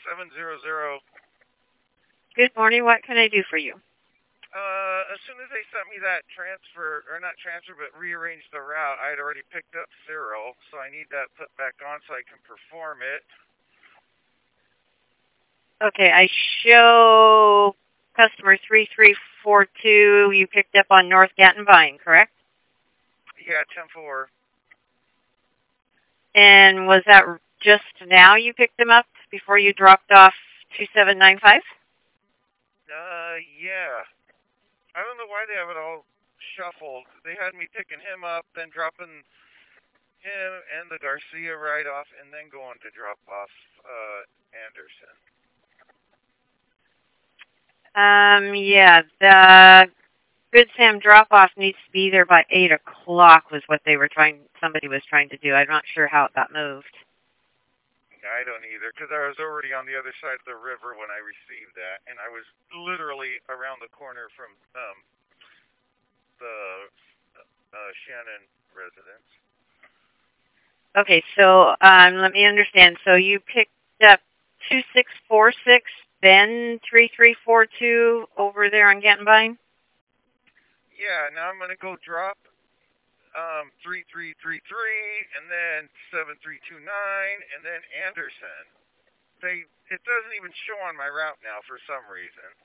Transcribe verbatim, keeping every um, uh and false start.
seven zero zero. Good morning. What can I do for you? Uh, as soon as they sent me that transfer, or not transfer, but rearranged the route, I had already picked up Cyril, so I need that put back on so I can perform it. Okay, I show customer three three four two you picked up on North Gatton Vine, correct? Yeah, ten four. And was that just now you picked them up before you dropped off two seven nine five? Uh, yeah. I don't know why they have it all shuffled. They had me picking him up, then dropping him and the Garcia ride off, and then going to drop off uh, Anderson. Um, yeah, the Good Sam drop-off needs to be there by eight o'clock was what they were trying, somebody was trying to do. I'm not sure how it got moved. I don't either, because I was already on the other side of the river when I received that, and I was literally around the corner from um, the uh, Shannon residence. Okay, so um, let me understand. So you picked up two six four six, then three three four two over there on Gattenbine? Yeah, now I'm gonna go drop um, three three three three, and then seven three two nine, and then Anderson. They it doesn't even show on my route now for some reason.